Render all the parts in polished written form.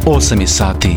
8 je sati.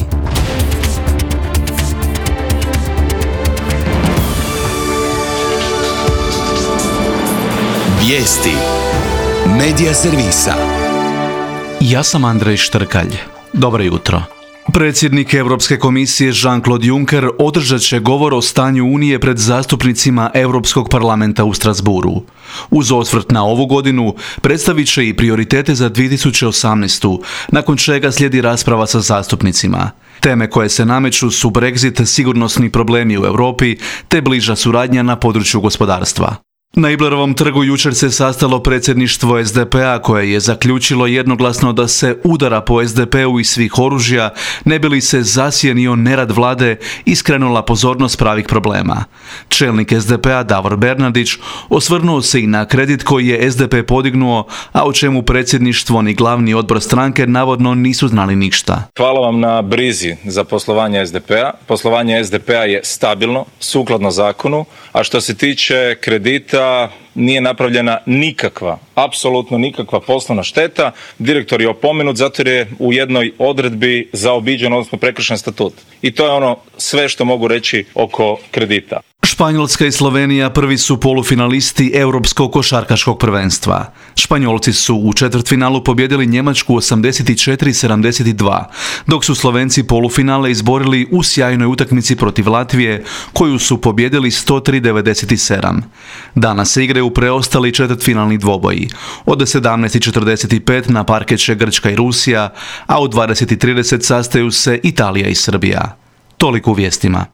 Vijesti Medija servisa. Ja sam Andrej Štrkalj. Dobro jutro. Predsjednik Europske komisije Jean-Claude Juncker održat će govor o stanju Unije pred zastupnicima Europskog parlamenta u Strasbourgu. Uz osvrt na ovu godinu predstavit će i prioritete za 2018. nakon čega slijedi rasprava sa zastupnicima. Teme koje se nameću su Brexit, sigurnosni problemi u Europi te bliža suradnja na području gospodarstva. Na Iblerovom trgu jučer se sastalo predsjedništvo SDP-a koje je zaključilo jednoglasno da se udara po SDP-u iz svih oružja ne bi li se zasjenio nerad vlade i skrenula pozornost pravih problema. Čelnik SDP-a Davor Bernardić osvrnuo se i na kredit koji je SDP podignuo, a o čemu predsjedništvo ni glavni odbor stranke navodno nisu znali ništa. Hvala vam na brizi za poslovanje SDP-a. Poslovanje SDP-a je stabilno, sukladno zakonu, a što se tiče kredita nije napravljena nikakva, apsolutno nikakva poslovna šteta. Direktor je opomenut zato jer je u jednoj odredbi zaobiđen, odnosno prekršen statut. I to je ono sve što mogu reći oko kredita. Španjolska i Slovenija prvi su polufinalisti Europskog košarkaškog prvenstva. Španjolci su u četvrtfinalu pobijedili Njemačku 84-72, dok su Slovenci polufinale izborili u sjajnoj utakmici protiv Latvije, koju su pobijedili 103-97. Danas se igraju preostali četvrtfinalni dvoboji. Od 17:45 na parket će Grčka i Rusija, a u 20:30 sastaju se Italija i Srbija. Toliko u vijestima.